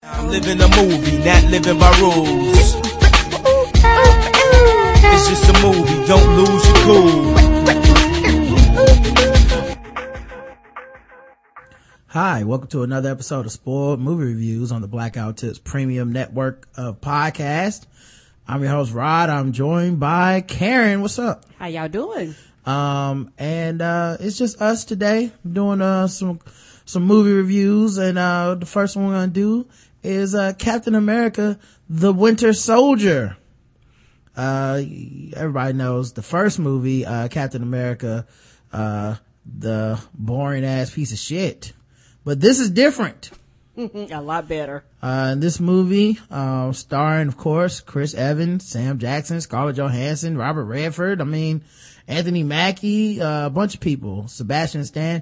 I'm living a movie, not living by rules. It's just a movie, don't lose your cool. Hi, welcome to another episode of Spoiled Movie Reviews on the Blackout Tips Premium Network of Podcast. I'm your host, Rod. I'm joined by Karen. What's up? How y'all doing? It's just us today doing some movie reviews, and the first one we're gonna do is Captain America: The Winter Soldier. Everybody knows the first movie, Captain America, the boring ass piece of shit, but this is different. A lot better. In this movie, starring, of course, Chris Evans, Sam Jackson, Scarlett Johansson, Robert Redford, Anthony Mackie, a bunch of people, Sebastian Stan.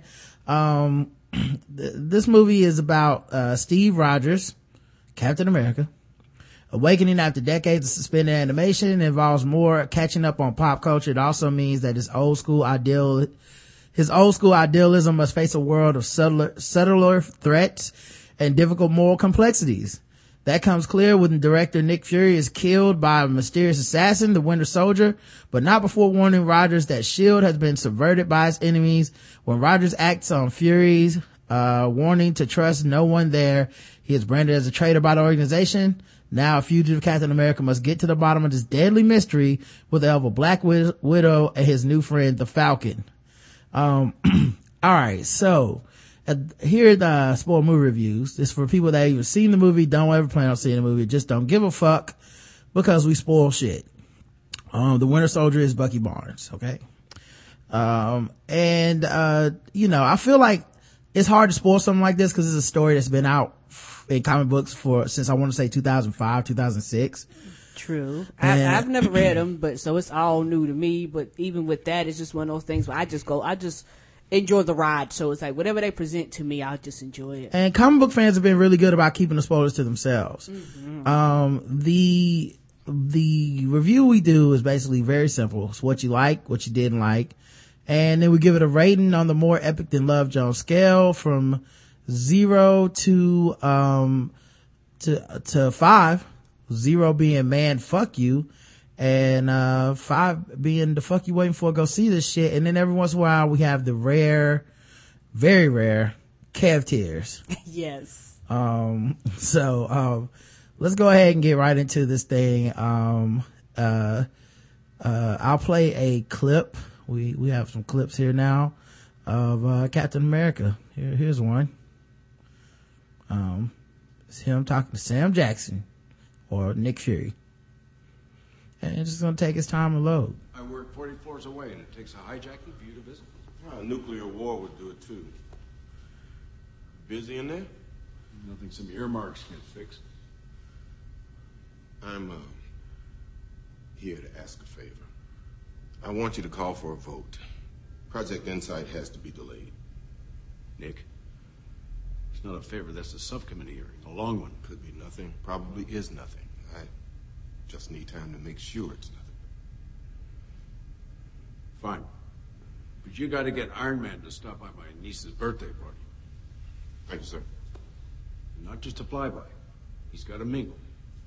This movie is about Steve Rogers, Captain America, awakening after decades of suspended animation. It involves more catching up on pop culture. It also means that his old school idealism must face a world of subtler threats and difficult moral complexities. That comes clear when director Nick Fury is killed by a mysterious assassin, the Winter Soldier, but not before warning Rogers that S.H.I.E.L.D. has been subverted by its enemies. When Rogers acts on Fury's warning to trust no one there, he is branded as a traitor by the organization. Now a fugitive Captain America must get to the bottom of this deadly mystery with the help of Black Widow and his new friend, the Falcon. Alright, so here are the spoiled movie reviews. This is for people that either seen the movie, don't ever plan on seeing the movie, just don't give a fuck because we spoil shit. The Winter Soldier is Bucky Barnes, okay? I feel like it's hard to spoil something like this because it's a story that's been out in comic books since I want to say 2005, 2006. True. I've never read them, but so it's all new to me. But even with that, it's just one of those things where I just enjoy the ride. So it's like whatever they present to me, I'll just enjoy it. And comic book fans have been really good about keeping the spoilers to themselves. Mm-hmm. The review we do is basically very simple. It's what you like, what you didn't like. And then we give it a rating on the more epic than Love Jones scale from 0 to 5. 0 being man fuck you, and 5 being the fuck you waiting for, go see this shit. And then every once in a while we have the rare, very rare Kev tears. Yes. Let's go ahead and get right into this thing. I'll play a clip. We have some clips here now of Captain America. Here's one. It's him talking to Sam Jackson or Nick Fury, and it's just gonna take his time to load. I work 40 floors away, and it takes a hijacking for you to visit. A nuclear war would do it too. Busy in there? Nothing some earmarks can't fix. I'm here to ask a favor. I want you to call for a vote. Project Insight has to be delayed. Nick, it's not a favor. That's a subcommittee hearing, a long one. Could be nothing. Probably is nothing. I just need time to make sure it's nothing. Fine. But you got to get Iron Man to stop by my niece's birthday party. Thank you, sir. Not just a flyby. He's got to mingle.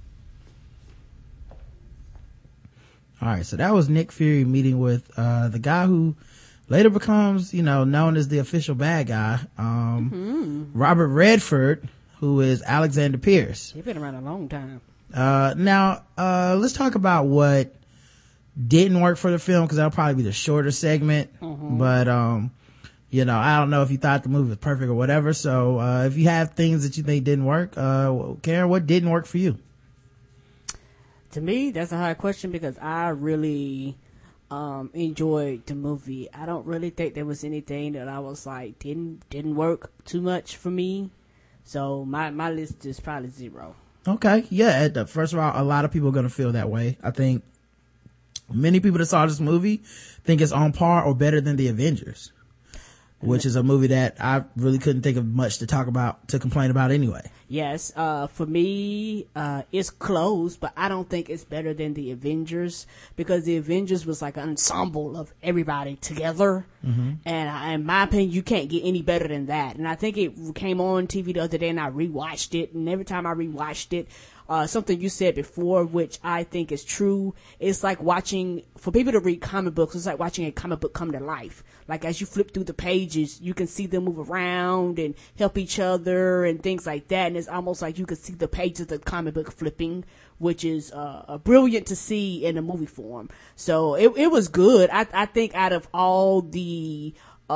All right, so that was Nick Fury meeting with the guy who later becomes, known as the official bad guy, Robert Redford, who is Alexander Pierce. He's been around a long time. Now let's talk about what didn't work for the film, because that'll probably be the shorter segment. But I don't know if you thought the movie was perfect or whatever, so if you have things that you think didn't work, Karen, what didn't work for you? To me, that's a hard question because I really enjoyed the movie. I don't really think there was anything that I was like didn't work too much for me. So my list is probably 0. Okay, yeah. First of all, a lot of people are going to feel that way. I think many people that saw this movie think it's on par or better than the Avengers. which is a movie that I really couldn't think of much to complain about anyway. Yes, for me, it's close, but I don't think it's better than the Avengers, because the Avengers was like an ensemble of everybody together. And in my opinion, you can't get any better than that. And I think it came on TV the other day and I rewatched it, and every time I rewatched it, something you said before, which I think is true, it's like watching, for people to read comic books, it's like watching a comic book come to life. Like, as you flip through the pages, you can see them move around and help each other and things like that. And it's almost like you can see the pages of the comic book flipping, which is brilliant to see in a movie form. So it was good. I think out of all the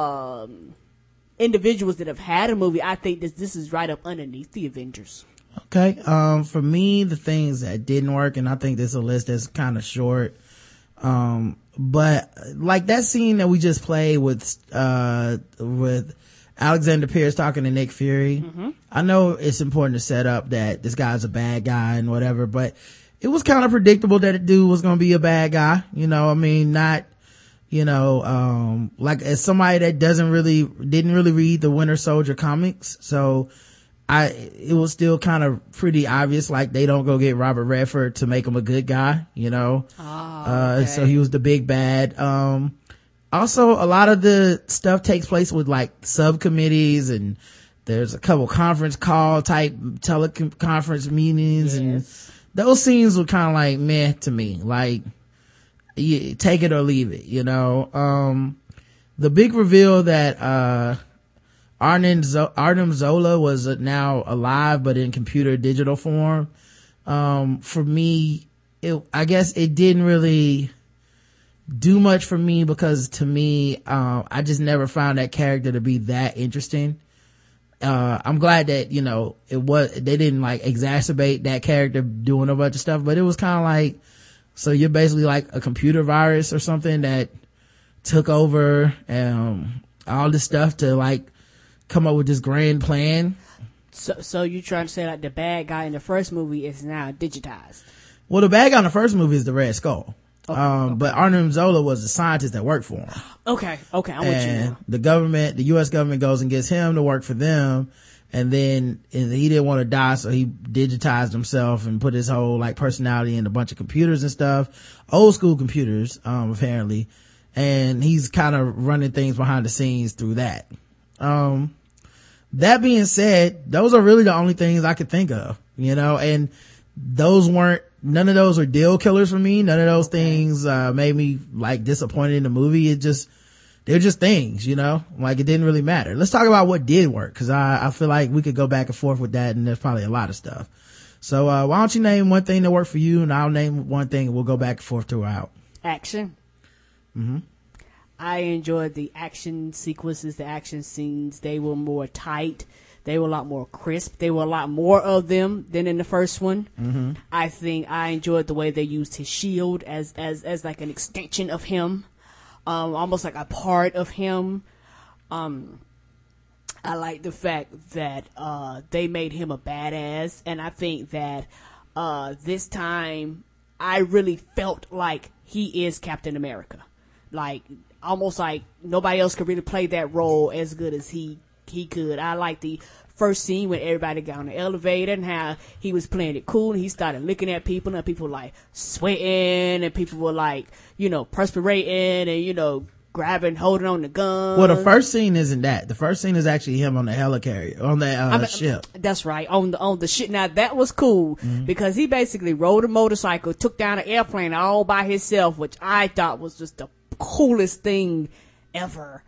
individuals that have had a movie, I think this is right up underneath the Avengers. Okay. For me, the things that didn't work, and I think this is a list that's kind of short. But like that scene that we just played with Alexander Pierce talking to Nick Fury. I know it's important to set up that this guy's a bad guy and whatever, but it was kind of predictable that a dude was going to be a bad guy. You know, I mean, not, you know, like as somebody that didn't really read the Winter Soldier comics. So it was still kind of pretty obvious, like they don't go get Robert Redford to make him a good guy, you know. Okay. So he was the big bad. Also a lot of the stuff takes place with like subcommittees, and there's a couple conference call type teleconference meetings, and those scenes were kind of like meh to me, like take it or leave it, you know. The big reveal that Arnim Zola was now alive, but in computer digital form. For me, I guess it didn't really do much for me, because to me, I just never found that character to be that interesting. I'm glad that, you know, they didn't like exacerbate that character doing a bunch of stuff, but it was kind of like, so you're basically like a computer virus or something that took over, all this stuff to like come up with this grand plan. So you're trying to say like the bad guy in the first movie is now digitized? Well, the bad guy in the first movie is the Red Skull. Okay. But Arnim Zola was a scientist that worked for him. Okay, I'm with you now. The US government goes and gets him to work for them, and he didn't want to die, so he digitized himself and put his whole like personality in a bunch of computers and stuff, old school computers, apparently, and he's kind of running things behind the scenes through that. That being said, those are really the only things I could think of, you know, and none of those are deal killers for me. None of those things made me like disappointed in the movie. They're just things, you know, like it didn't really matter. Let's talk about what did work, because I feel like we could go back and forth with that, and there's probably a lot of stuff. So why don't you name one thing that worked for you, and I'll name one thing, and we'll go back and forth throughout. Action. I enjoyed the action sequences, the action scenes. They were more tight. They were a lot more crisp. They were a lot more of them than in the first one. I think I enjoyed the way they used his shield as like an extension of him, almost like a part of him. I like the fact that they made him a badass, and I think that this time I really felt like he is Captain America. Like, almost like nobody else could really play that role as good as he could. I like the first scene when everybody got on the elevator and how he was playing it cool, and he started looking at people, and people were like sweating, and people were like, you know, perspirating, and, you know, grabbing, holding on the gun. Well, the first scene isn't that. The first scene is actually him on the helicarrier, on the ship. That's right, on the ship. Now that was cool, because he basically rode a motorcycle, took down an airplane all by himself, which I thought was just the coolest thing ever.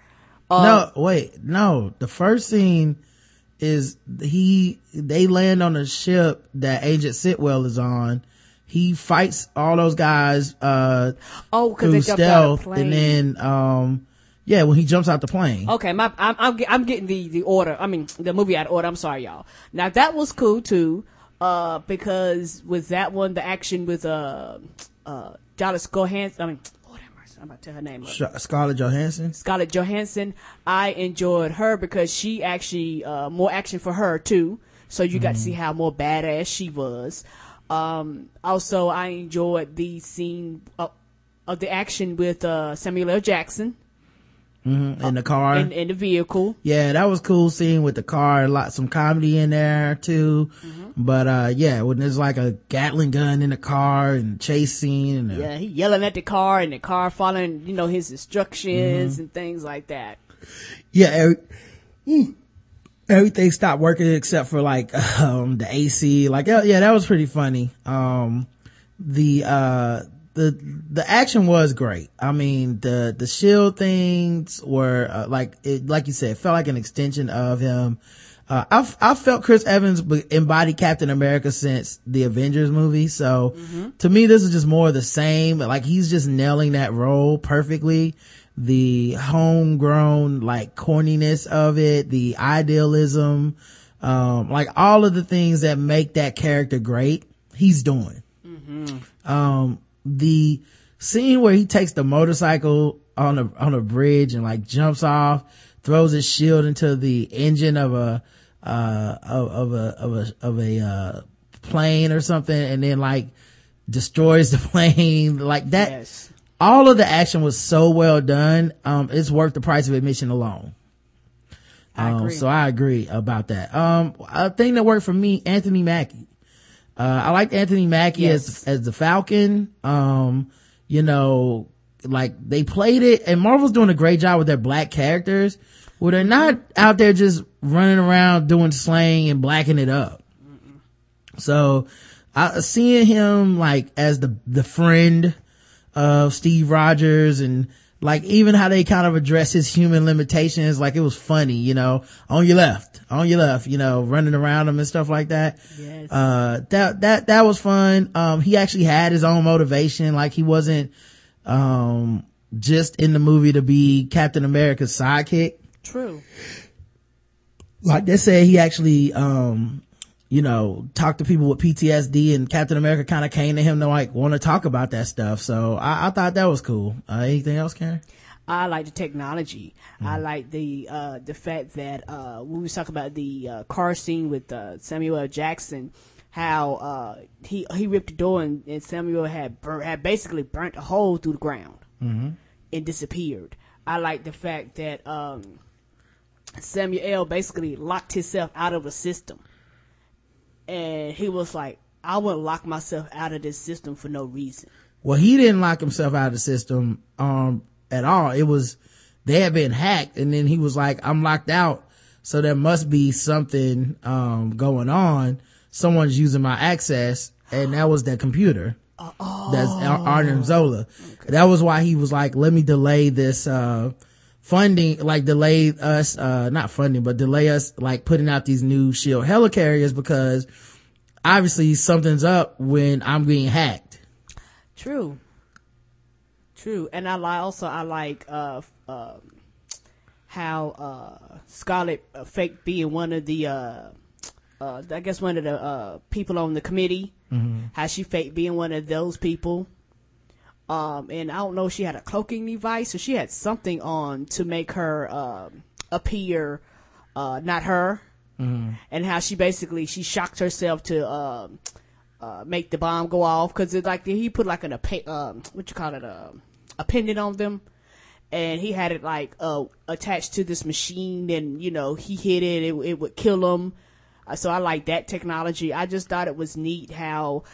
The first scene is they land on a ship that Agent Sitwell is on. He fights all those guys through they jumped out of stealth, the plane. and then when he jumps out the plane. Okay, I'm getting the order. I mean, the movie out of order. I'm sorry, y'all. Now that was cool too, because with that one, the action with Dallas Johansson. I mean, I'm about to tell her name. Scarlett Johansson. I enjoyed her because she actually more action for her too. So you got to see how more badass she was. Also, I enjoyed the scene of the action with Samuel L. Jackson. in the car. In the vehicle. Yeah, that was cool scene with the car. Some comedy in there too. But, yeah, when there's like a Gatling gun in the car and chase scene. And yeah, he yelling at the car and the car following, his instructions and things like that. Yeah, everything stopped working except for like, the AC. Like, yeah, that was pretty funny. The action was great. I mean, the shield things were, like you said, it felt like an extension of him. I felt Chris Evans embodied Captain America since the Avengers movie. So to me, this is just more of the same. Like, he's just nailing that role perfectly. The homegrown, like, corniness of it, the idealism, like all of the things that make that character great, he's doing. The scene where he takes the motorcycle on a bridge and like jumps off, throws his shield into the engine of a plane or something, and then like destroys the plane, like that. Yes. All of the action was so well done. It's worth the price of admission alone. I agree. So I agree about that. A thing that worked for me, Anthony Mackie. I liked Anthony Mackie as the Falcon. Like they played it, and Marvel's doing a great job with their black characters, where they're not out there just running around doing slang and blacking it up. So, seeing him like as the friend of Steve Rogers, and like even how they kind of address his human limitations, like it was funny, on your left, running around him and stuff like that. Yes. That was fun. He actually had his own motivation. Like he wasn't, just in the movie to be Captain America's sidekick. True. Like they said, he actually, talked to people with PTSD, and Captain America kind of came to him to like want to talk about that stuff. So I thought that was cool. Anything else, Karen? I like the technology. I like the fact that, when we talk about the, car scene with, Samuel L. Jackson, how, he ripped the door and Samuel had basically burnt a hole through the ground and disappeared. I like the fact that, Samuel L. basically locked himself out of a system. And he was like, I wouldn't lock myself out of this system for no reason. Well, he didn't lock himself out of the system, at all. It was, they had been hacked, and then he was like, I'm locked out. So there must be something, going on. Someone's using my access, and that was that computer. That's Arnim Zola. Okay. That was why he was like, let me delay this, funding, like delay us, not funding, but delay us like putting out these new SHIELD helicarriers, because obviously something's up when I'm being hacked. True. And I like how Scarlet faked being one of the I guess one of the people on the committee. How she faked being one of those people. And I don't know if she had a cloaking device, or she had something on to make her appear not her. And how she shocked herself to make the bomb go off, because it's like he put like a pendant on them, and he had it like attached to this machine, and he hit it would kill him. So I like that technology. I just thought it was neat how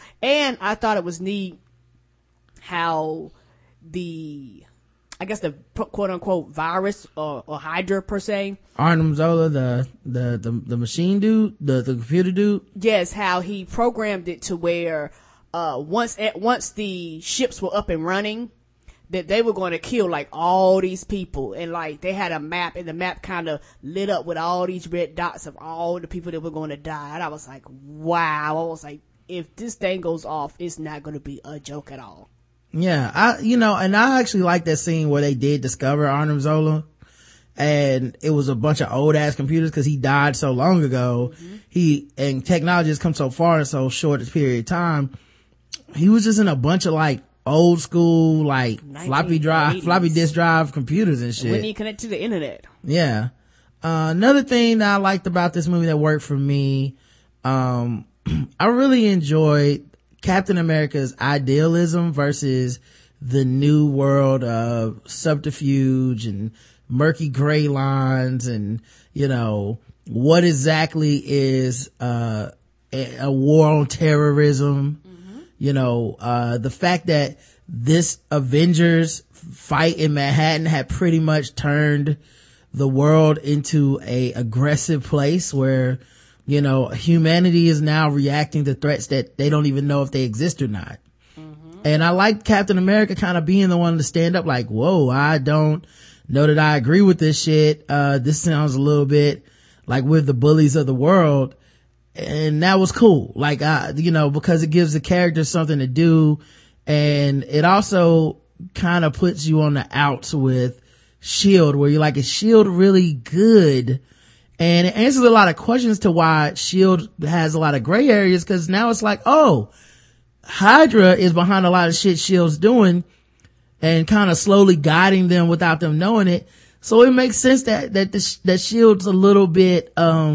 the quote unquote virus or Hydra per se, Arnim Zola, the machine dude, the computer dude. Yes, how he programmed it to where once the ships were up and running, that they were going to kill like all these people, and like they had a map, and the map kind of lit up with all these red dots of all the people that were going to die. And I was like, wow. I was like, if this thing goes off, it's not going to be a joke at all. Yeah, and I actually like that scene where they did discover Arnim Zola, and it was a bunch of old ass computers because he died so long ago. And technology has come so far in so short a period of time. He was just in a bunch of like old school, like floppy disk drive computers and shit. When he connected to the internet. Yeah. Another thing that I liked about this movie that worked for me, I really enjoyed Captain America's idealism versus the new world of subterfuge and murky gray lines and, you know, what exactly is, a war on terrorism. You know, the fact that this Avengers fight in Manhattan had pretty much turned the world into a aggressive place where, you know, humanity is now reacting to threats that they don't even know if they exist or not. And I like Captain America kind of being the one to stand up like, whoa, I don't know that I agree with this shit. This sounds a little bit like we're the bullies of the world. And that was cool. Like, you know, because it gives the characters something to do. And it also kind of puts you on the outs with S.H.I.E.L.D., where you're like, is S.H.I.E.L.D. really good? And it answers a lot of questions to why S.H.I.E.L.D. has a lot of gray areas, because now it's like, oh, Hydra is behind a lot of shit S.H.I.E.L.D.'s doing and kind of slowly guiding them without them knowing it. So it makes sense that S.H.I.E.L.D.'s a little bit,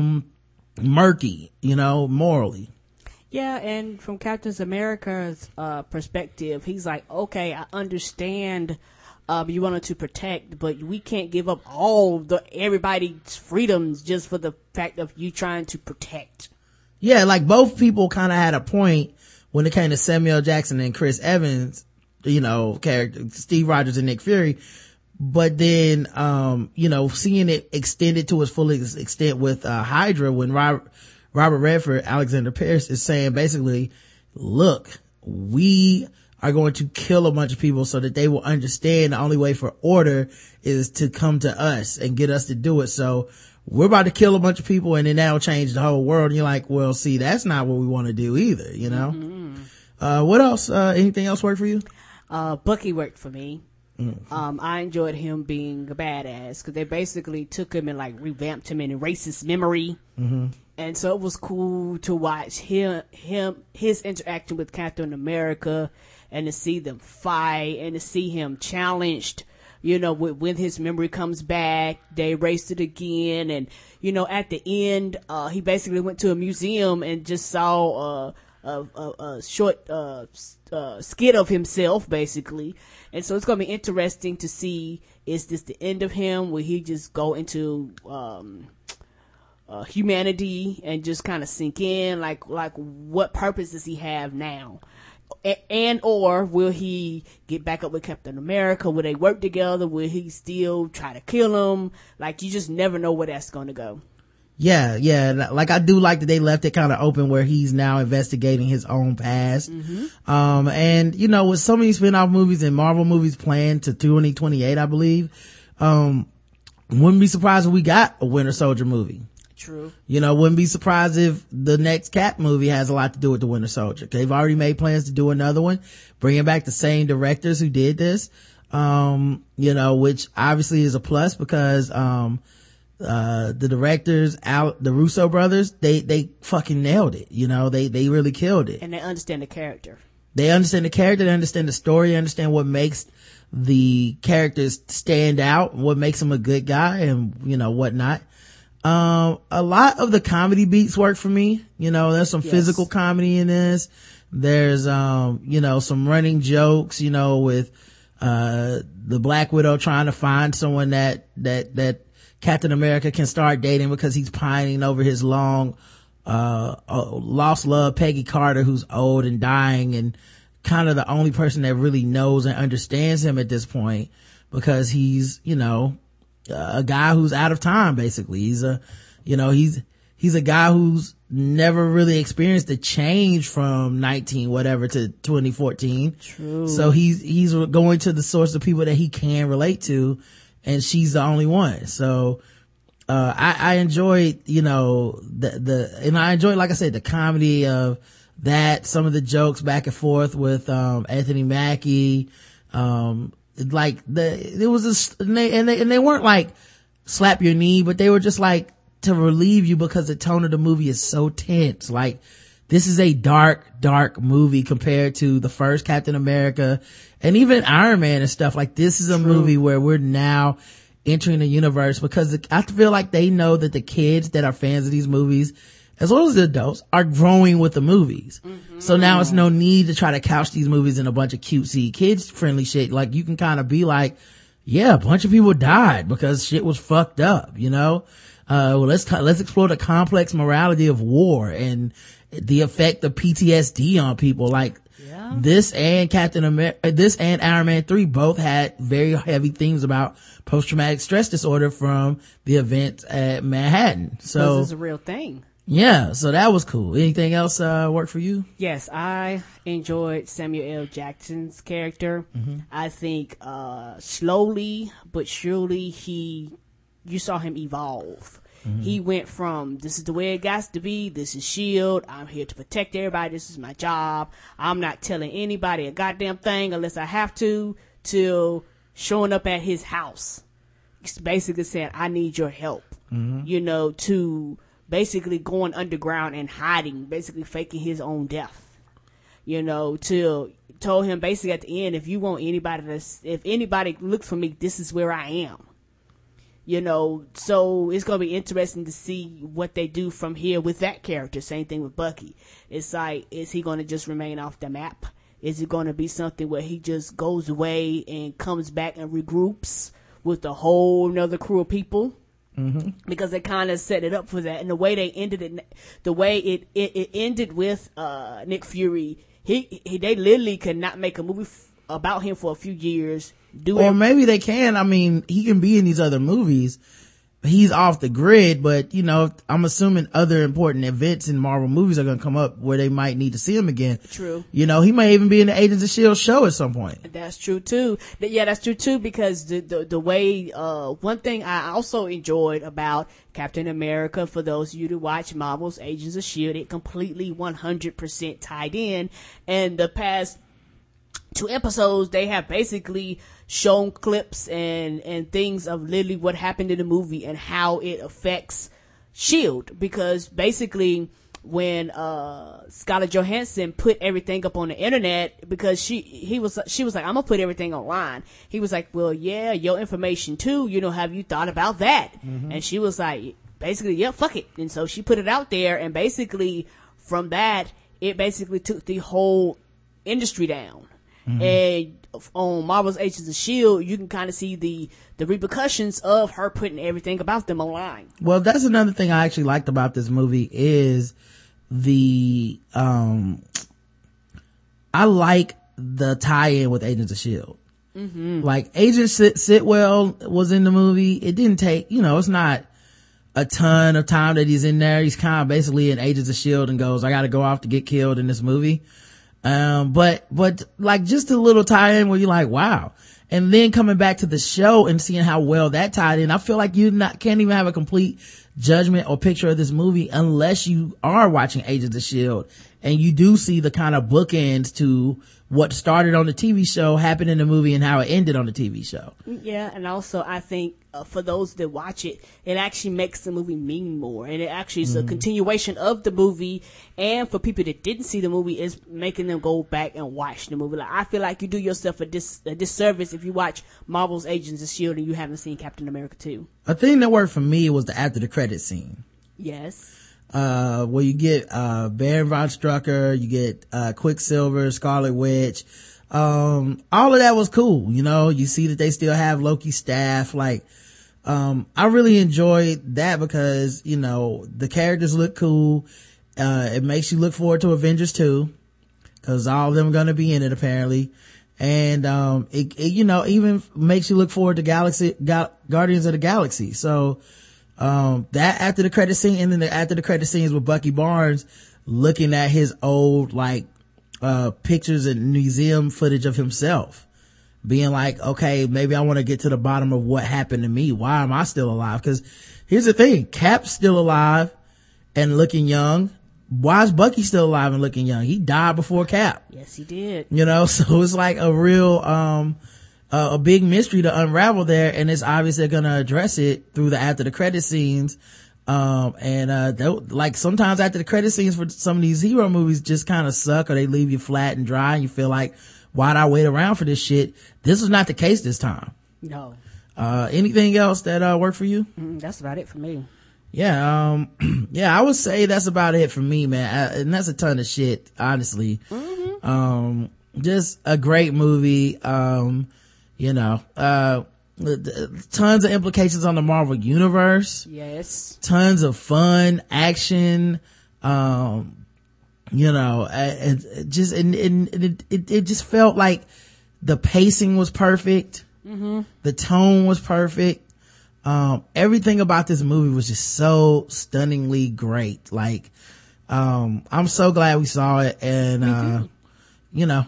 murky, you know, morally. Yeah, and from Captain America's perspective, he's like, okay, I understand you wanted to protect, but we can't give up all everybody's freedoms just for the fact of you trying to protect. Yeah, like both people kind of had a point when it came to Samuel Jackson and Chris Evans, you know, character Steve Rogers and Nick Fury. But then, you know, seeing it extended to its full extent with Hydra, when Robert Redford, Alexander Pierce, is saying basically, look, we are going to kill a bunch of people so that they will understand the only way for order is to come to us and get us to do it. So we're about to kill a bunch of people, and then that'll change the whole world. And you're like, well, see, that's not what we want to do either, you know? What else? Anything else work for you? Bucky worked for me. I enjoyed him being a badass because they basically took him and like revamped him and erased his memory. And so it was cool to watch his interaction with Captain America and to see them fight and to see him challenged, you know, when his memory comes back, they erased it again. And, you know, at the end, he basically went to a museum and just saw, a short, skit of himself basically. And so it's going to be interesting to see, is this the end of him? Will he just go into, humanity and just kind of sink in? Like what purpose does he have now? And or will he get back up with Captain America? Will they work together? Will he still try to kill him? Like, you just never know where that's going to go. Yeah. Like, I do like that they left it kind of open where he's now investigating his own past. And, you know, with so many spin-off movies and Marvel movies planned to 2028, I believe, wouldn't be surprised if we got a Winter Soldier movie. True. You know, wouldn't be surprised if the next Cap movie has a lot to do with the Winter Soldier. They've already made plans to do another one, bringing back the same directors who did this, you know, which obviously is a plus because, the directors out, the Russo brothers, they fucking nailed it. You know, they really killed it. And they understand the character. They understand the character, they understand the story, they understand what makes the characters stand out, what makes them a good guy and, you know, whatnot. A lot of the comedy beats work for me. You know, there's some physical comedy in this. There's, you know, some running jokes, you know, with, the Black Widow trying to find someone that Captain America can start dating because he's pining over his long, lost love, Peggy Carter, who's old and dying and kind of the only person that really knows and understands him at this point because he's, you know, a guy who's out of time basically. He's a guy who's never really experienced the change from 19 whatever to 2014. True. So he's going to the source of people that he can relate to, and she's the only one. So I enjoyed, you know, and I enjoyed, like I said, the comedy of that, some of the jokes back and forth with Anthony Mackie. Like there was this, and they weren't like slap your knee, but they were just like to relieve you because the tone of the movie is so tense. Like, this is a dark movie compared to the first Captain America and even Iron Man and stuff. Like, this is a movie where we're now entering the universe because I feel like they know that the kids that are fans of these movies, as well as the adults, are growing with the movies. So now it's no need to try to couch these movies in a bunch of cutesy kids friendly shit. Like, you can kind of be like, yeah, a bunch of people died because shit was fucked up, you know? Well, let's explore the complex morality of war and the effect of PTSD on people. Like, this and Iron Man 3 both had very heavy themes about post-traumatic stress disorder from the events at Manhattan. So this is a real thing. Yeah, so that was cool. Anything else work for you? Yes, I enjoyed Samuel L. Jackson's character. I think slowly but surely you saw him evolve. He went from, this is the way it got to be, this is S.H.I.E.L.D., I'm here to protect everybody, this is my job, I'm not telling anybody a goddamn thing unless I have to showing up at his house. He's basically saying, I need your help. You know, to basically going underground and hiding, basically faking his own death. You know, told him basically at the end, if anybody looks for me, this is where I am. You know, so it's going to be interesting to see what they do from here with that character. Same thing with Bucky. It's like, is he going to just remain off the map? Is it going to be something where he just goes away and comes back and regroups with a whole nother crew of people? Because they kind of set it up for that. And the way they ended it, the way it ended with Nick Fury, they literally could not make a movie about him for a few years. Or maybe they can. I mean, he can be in these other movies. He's off the grid, but you know, I'm assuming other important events in Marvel movies are going to come up where they might need to see him again. True. You know, he may even be in the Agents of S.H.I.E.L.D. show at some point. That's true too. Yeah, that's true too, because the way, one thing I also enjoyed about Captain America, for those of you to watch Marvel's Agents of S.H.I.E.L.D., it completely 100% tied in. And the past 2 episodes, they have basically shown clips and things of literally what happened in the movie and how it affects S.H.I.E.L.D. Because basically when Scarlett Johansson put everything up on the internet, because she was like, I'm gonna put everything online. He was like, well, yeah, your information too, you know, have you thought about that? And she was like, basically, yeah, fuck it. And so she put it out there, and basically from that, it basically took the whole industry down. And on Marvel's Agents of S.H.I.E.L.D., you can kind of see the repercussions of her putting everything about them online. Well, that's another thing I actually liked about this movie is the I like the tie-in with Agents of S.H.I.E.L.D. Like, Agent Sitwell was in the movie. It didn't take, you know, it's not a ton of time that he's in there. He's kind of basically in Agents of S.H.I.E.L.D. and goes, I gotta go off to get killed in this movie. But like just a little tie-in where you're like, wow. And then coming back to the show and seeing how well that tied in, I feel like can't even have a complete judgment or picture of this movie unless you are watching Agents of S.H.I.E.L.D. and you do see the kind of bookends to what started on the TV show happened in the movie and how it ended on the TV show. Yeah, and also I think for those that watch it, it actually makes the movie mean more, and it actually is a continuation of the movie. And for people that didn't see the movie, it's making them go back and watch the movie. Like, I feel like you do yourself a disservice if you watch Marvel's Agents of S.H.I.E.L.D. and you haven't seen Captain America 2. A thing that worked for me was the after the credit scene. Yes. Where you get Baron von Strucker, you get Quicksilver, Scarlet Witch. All of that was cool. You know, you see that they still have Loki's staff. Like, I really enjoyed that because, you know, the characters look cool. It makes you look forward to Avengers 2 because all of them are going to be in it apparently. And it you know, even makes you look forward to Guardians of the Galaxy. So that after the credit scene, and then after the credit scenes with Bucky Barnes looking at his old like pictures and museum footage of himself, being like, okay, maybe I want to get to the bottom of what happened to me. Why am I still alive? Because here's the thing, Cap's still alive and looking young. Why is Bucky still alive and looking young? He died before Cap. Yes, he did. You know, so it's like a real a big mystery to unravel there, and it's obvious they're gonna address it through the after the credit scenes. Like sometimes after the credit scenes for some of these hero movies just kind of suck, or they leave you flat and dry and you feel like, why'd I wait around for this shit? This was not the case this time. No. Anything else that worked for you? That's about it for me. Yeah, I would say that's about it for me, man. And that's a ton of shit, honestly. Just a great movie. You know, tons of implications on the Marvel universe. Yes. Tons of fun, action, you know, it just felt like the pacing was perfect. Mm-hmm. The tone was perfect. Everything about this movie was just so stunningly great. Like, I'm so glad we saw it. And, you know,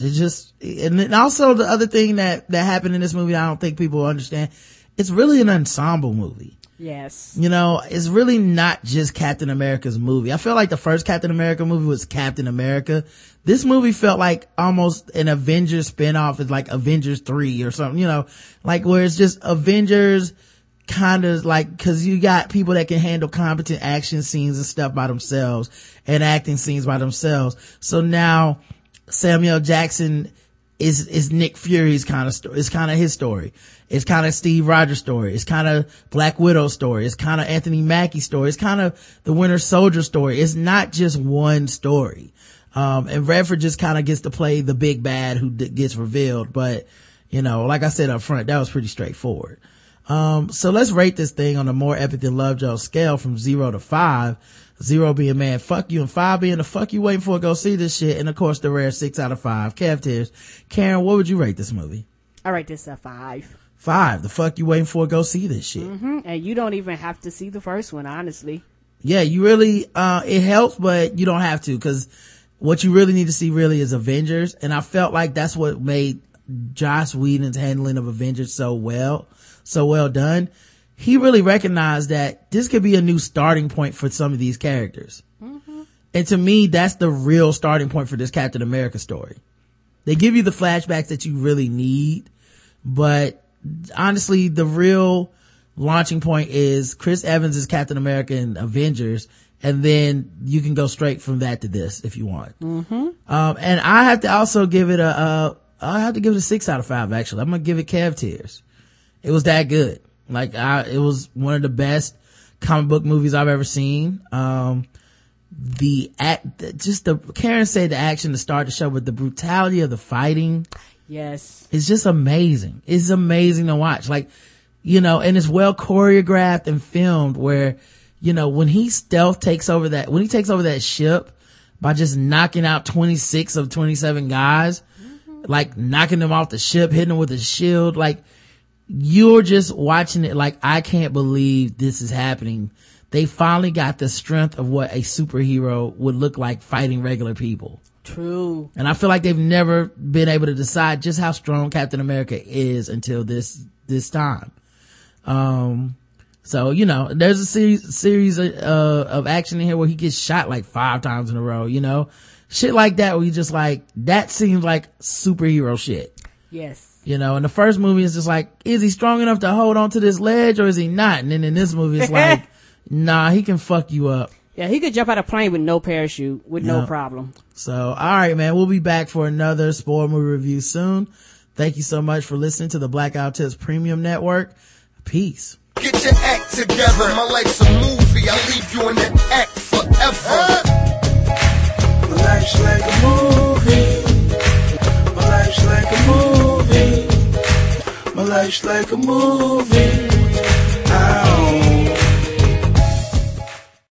and then also the other thing that happened in this movie, I don't think people understand. It's really an ensemble movie. Yes. You know, it's really not just Captain America's movie. I feel like the first Captain America movie was Captain America. This movie felt like almost an Avengers spinoff. It's like Avengers 3 or something, you know, like where it's just Avengers kind of like, cause you got people that can handle competent action scenes and stuff by themselves and acting scenes by themselves. So now Samuel Jackson is Nick Fury's kind of story. It's kind of his story. It's kind of Steve Rogers' story. It's kind of Black Widow's story. It's kind of Anthony Mackie's story. It's kind of the Winter Soldier story. It's not just one story. And Redford just kind of gets to play the big bad who gets revealed. But, you know, like I said up front, that was pretty straightforward. So let's rate this thing on a more epic than Love Joe scale from 0 to 5. 0 being man, fuck you, and 5 being the fuck you waiting for to go see this shit. And of course the rare 6 out of 5. Kev Tears. Karen, what would you rate this movie? I rate this a 5. 5. The fuck you waiting for to go see this shit? Mm-hmm. And you don't even have to see the first one, honestly. Yeah, you really, it helps, but you don't have to, cause what you really need to see really is Avengers. And I felt like that's what made Joss Whedon's handling of Avengers so well done. He really recognized that this could be a new starting point for some of these characters. Mm-hmm. And to me, that's the real starting point for this Captain America story. They give you the flashbacks that you really need, but honestly, the real launching point is Chris Evans is Captain America in Avengers, and then you can go straight from that to this if you want. Mm-hmm. And I have to also give it I have to give it a 6 out of 5, actually. I'm gonna give it Kev Tears. It was that good. Like, it was one of the best comic book movies I've ever seen. Karen said the action to start the show, but the brutality of the fighting. Yes. It's just amazing. It's amazing to watch. Like, you know, and it's well choreographed and filmed where, you know, when he takes over that ship by just knocking out 26 of 27 guys, like knocking them off the ship, hitting them with a shield, like, you're just watching it like, I can't believe this is happening. They finally got the strength of what a superhero would look like fighting regular people. True. And I feel like they've never been able to decide just how strong Captain America is until this time. So, you know, there's a series of action in here where he gets shot like 5 times in a row, you know, shit like that where you just like, that seems like superhero shit. Yes. You know, and the first movie is just like, is he strong enough to hold on to this ledge or is he not? And then in this movie it's like, nah, he can fuck you up. Yeah, he could jump out of a plane with no parachute, with no problem. So, alright man, we'll be back for another spoiler movie review soon. Thank you so much for listening to the Blackout Tips Premium Network. Peace. Get your act together, my life's a movie, I'll leave you in that act forever. My life's like a movie. My life's like a movie. My life's like a movie.